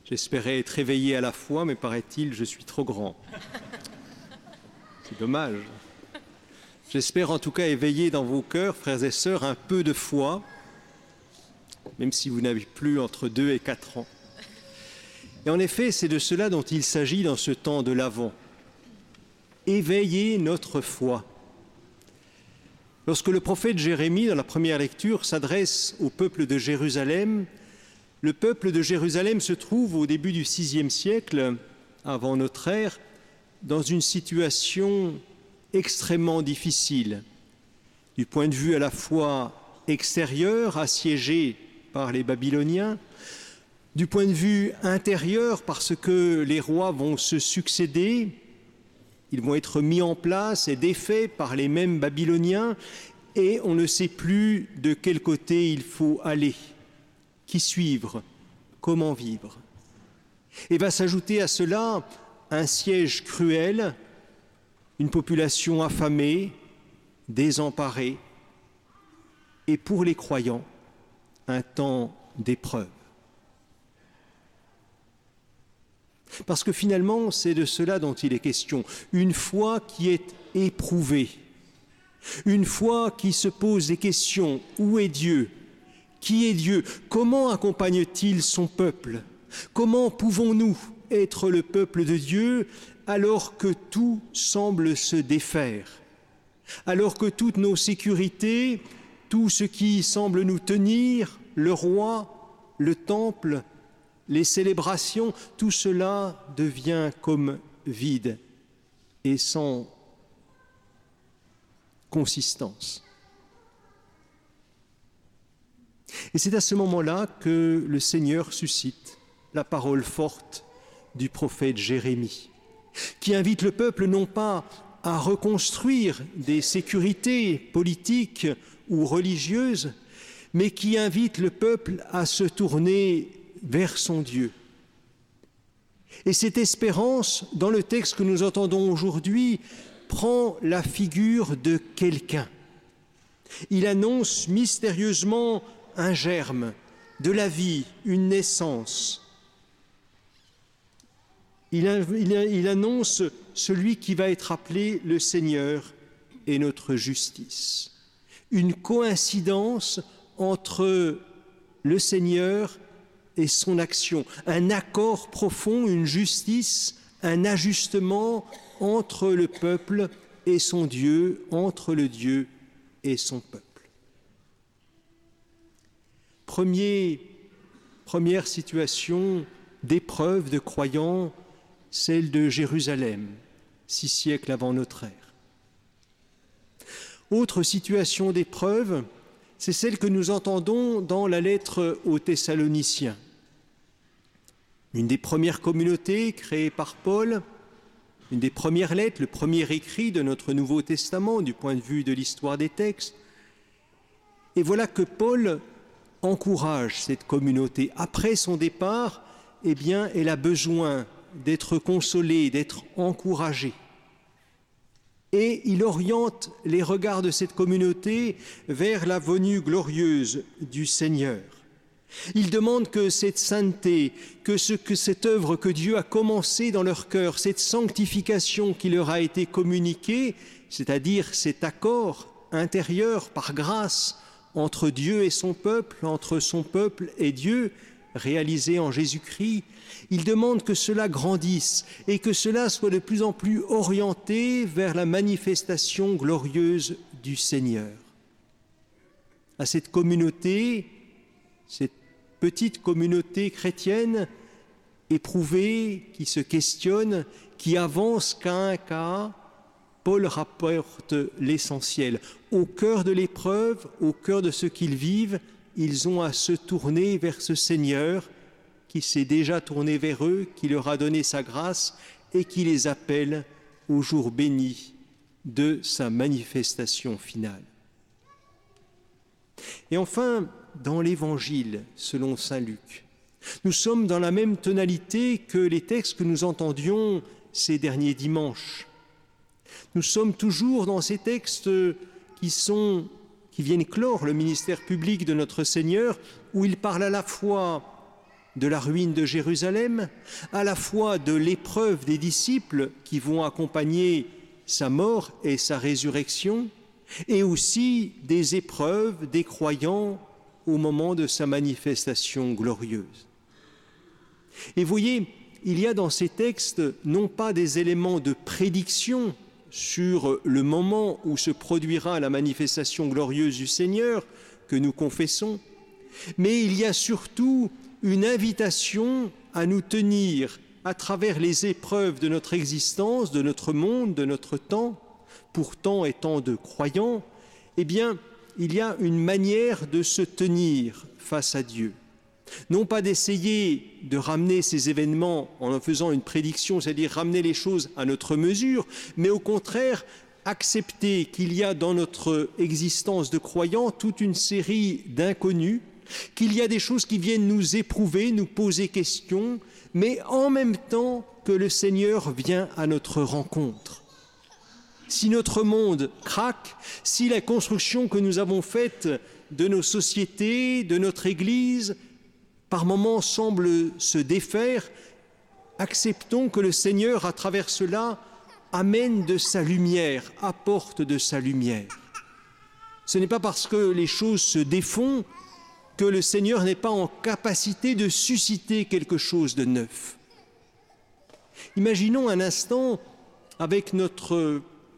J'espérais être éveillé à la fois, mais paraît-il, je suis trop grand. C'est dommage. J'espère en tout cas éveiller dans vos cœurs, frères et sœurs, un peu de foi, même si vous n'avez plus entre 2 et 4 ans. Et en effet, c'est de cela dont il s'agit dans ce temps de l'Avent. Éveiller notre foi. Lorsque le prophète Jérémie, dans la première lecture, s'adresse au peuple de Jérusalem, le peuple de Jérusalem se trouve au début du VIe siècle, avant notre ère, dans une situation extrêmement difficile, du point de vue à la fois extérieur, assiégé par les Babyloniens, du point de vue intérieur, parce que les rois vont se succéder, ils vont être mis en place et défaits par les mêmes Babyloniens, et on ne sait plus de quel côté il faut aller, qui suivre, comment vivre. Et va s'ajouter à cela un siège cruel, une population affamée, désemparée, et pour les croyants, un temps d'épreuve. Parce que finalement, c'est de cela dont il est question. Une foi qui est éprouvée, une foi qui se pose des questions. Où est Dieu? Qui est Dieu? Comment accompagne-t-il son peuple? Comment pouvons-nous être le peuple de Dieu alors que tout semble se défaire? Alors que toutes nos sécurités, tout ce qui semble nous tenir, le roi, le temple, les célébrations, tout cela devient comme vide et sans consistance. Et c'est à ce moment-là que le Seigneur suscite la parole forte du prophète Jérémie, qui invite le peuple non pas à reconstruire des sécurités politiques ou religieuses, mais qui invite le peuple à se tourner vers son Dieu. Et cette espérance, dans le texte que nous entendons aujourd'hui, prend la figure de quelqu'un. Il annonce mystérieusement un germe, de la vie, une naissance. Il annonce celui qui va être appelé le Seigneur et notre justice. Une coïncidence entre le Seigneur et son action, un accord profond, une justice, un ajustement entre le peuple et son Dieu, entre le Dieu et son peuple. Première situation d'épreuve de croyants, celle de Jérusalem, 6 siècles avant notre ère. Autre situation d'épreuve, c'est celle que nous entendons dans la lettre aux Thessaloniciens. Une des premières communautés créées par Paul, une des premières lettres, le premier écrit de notre Nouveau Testament du point de vue de l'histoire des textes. Et voilà que Paul encourage cette communauté. Après son départ, eh bien, elle a besoin d'être consolée, d'être encouragée. Et il oriente les regards de cette communauté vers la venue glorieuse du Seigneur. Il demande que cette sainteté, que cette œuvre que Dieu a commencée dans leur cœur, cette sanctification qui leur a été communiquée, c'est-à-dire cet accord intérieur par grâce entre Dieu et son peuple, entre son peuple et Dieu, réalisé en Jésus-Christ, il demande que cela grandisse et que cela soit de plus en plus orienté vers la manifestation glorieuse du Seigneur. À cette communauté, cette petite communauté chrétienne éprouvée, qui se questionne, qui avance cas un cas, Paul rapporte l'essentiel. Au cœur de l'épreuve, au cœur de ce qu'ils vivent, ils ont à se tourner vers ce Seigneur qui s'est déjà tourné vers eux, qui leur a donné sa grâce et qui les appelle au jour béni de sa manifestation finale. Et enfin, dans l'Évangile, selon saint Luc, nous sommes dans la même tonalité que les textes que nous entendions ces derniers dimanches. Nous sommes toujours dans ces textes qui viennent clore le ministère public de notre Seigneur, où il parle à la fois de la ruine de Jérusalem, à la fois de l'épreuve des disciples qui vont accompagner sa mort et sa résurrection, et aussi des épreuves des croyants au moment de sa manifestation glorieuse. Et voyez, il y a dans ces textes non pas des éléments de prédiction sur le moment où se produira la manifestation glorieuse du Seigneur que nous confessons, mais il y a surtout une invitation à nous tenir à travers les épreuves de notre existence, de notre monde, de notre temps, pourtant étant de croyants, eh bien, il y a une manière de se tenir face à Dieu. Non pas d'essayer de ramener ces événements en faisant une prédiction, c'est-à-dire ramener les choses à notre mesure, mais au contraire, accepter qu'il y a dans notre existence de croyants toute une série d'inconnus, qu'il y a des choses qui viennent nous éprouver, nous poser question, mais en même temps que le Seigneur vient à notre rencontre. Si notre monde craque, si la construction que nous avons faite de nos sociétés, de notre Église, par moments semble se défaire, acceptons que le Seigneur, à travers cela, amène de sa lumière, apporte de sa lumière. Ce n'est pas parce que les choses se défont que le Seigneur n'est pas en capacité de susciter quelque chose de neuf. Imaginons un instant, avec notre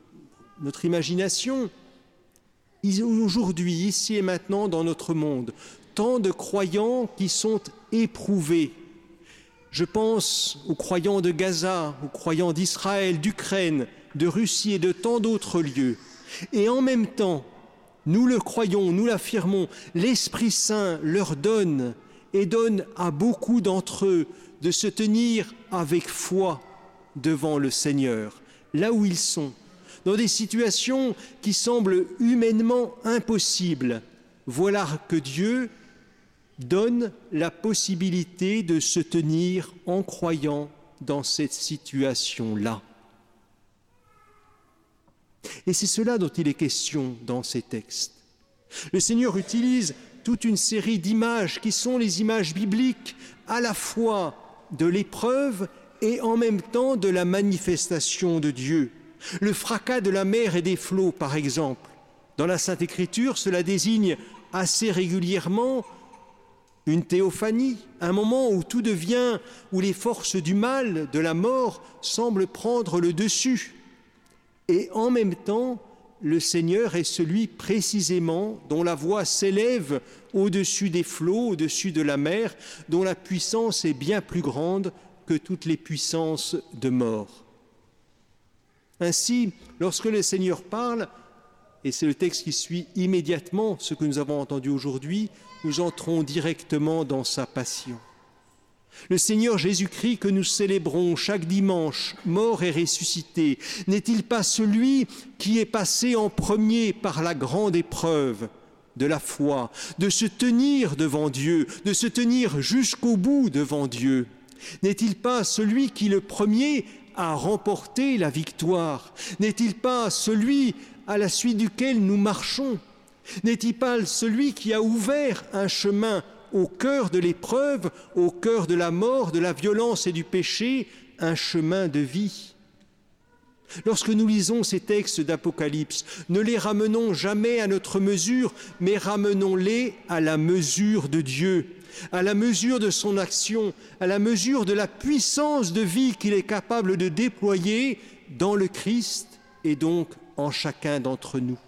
imagination, aujourd'hui, ici et maintenant dans notre monde, tant de croyants qui sont éprouvés. Je pense aux croyants de Gaza, aux croyants d'Israël, d'Ukraine, de Russie et de tant d'autres lieux. Et en même temps, nous le croyons, nous l'affirmons, l'Esprit Saint leur donne et donne à beaucoup d'entre eux de se tenir avec foi devant le Seigneur, là où ils sont, dans des situations qui semblent humainement impossibles. Voilà que Dieu donne la possibilité de se tenir en croyant dans cette situation-là. Et c'est cela dont il est question dans ces textes. Le Seigneur utilise toute une série d'images qui sont les images bibliques, à la fois de l'épreuve et en même temps de la manifestation de Dieu. Le fracas de la mer et des flots, par exemple. Dans la Sainte Écriture, cela désigne assez régulièrement une théophanie, un moment où tout devient, où les forces du mal, de la mort, semblent prendre le dessus. Et en même temps, le Seigneur est celui précisément dont la voix s'élève au-dessus des flots, au-dessus de la mer, dont la puissance est bien plus grande que toutes les puissances de mort. Ainsi, lorsque le Seigneur parle, et c'est le texte qui suit immédiatement ce que nous avons entendu aujourd'hui, nous entrons directement dans sa passion. Le Seigneur Jésus-Christ que nous célébrons chaque dimanche, mort et ressuscité, n'est-il pas celui qui est passé en premier par la grande épreuve de la foi, de se tenir devant Dieu, de se tenir jusqu'au bout devant Dieu? N'est-il pas celui qui, le premier, a remporté la victoire? N'est-il pas celui à la suite duquel nous marchons? N'est-il pas celui qui a ouvert un chemin au cœur de l'épreuve, au cœur de la mort, de la violence et du péché, un chemin de vie? Lorsque nous lisons ces textes d'Apocalypse, ne les ramenons jamais à notre mesure, mais ramenons-les à la mesure de Dieu, à la mesure de son action, à la mesure de la puissance de vie qu'il est capable de déployer dans le Christ et donc en chacun d'entre nous.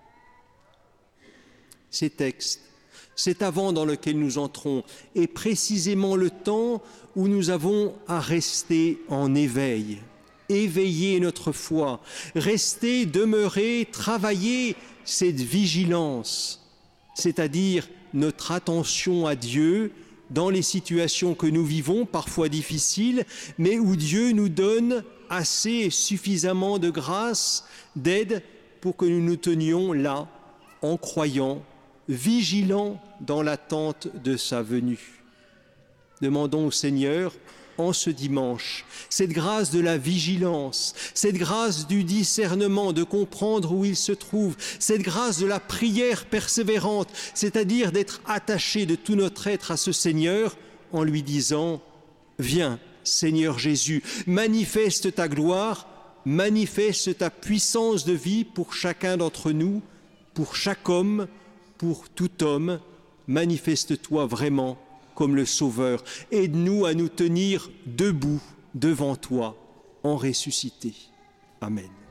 Ces textes, cet avant dans lequel nous entrons, est précisément le temps où nous avons à rester en éveil, éveiller notre foi, rester, demeurer, travailler cette vigilance, c'est-à-dire notre attention à Dieu dans les situations que nous vivons, parfois difficiles, mais où Dieu nous donne assez et suffisamment de grâce, d'aide pour que nous nous tenions là, en croyant, vigilants dans l'attente de sa venue. Demandons au Seigneur, en ce dimanche, cette grâce de la vigilance, cette grâce du discernement, de comprendre où il se trouve, cette grâce de la prière persévérante, c'est-à-dire d'être attaché de tout notre être à ce Seigneur, en lui disant « Viens, Seigneur Jésus, manifeste ta gloire, manifeste ta puissance de vie pour chacun d'entre nous, pour chaque homme, pour tout homme, manifeste-toi vraiment comme le Sauveur. Aide-nous à nous tenir debout devant toi en ressuscité. » Amen.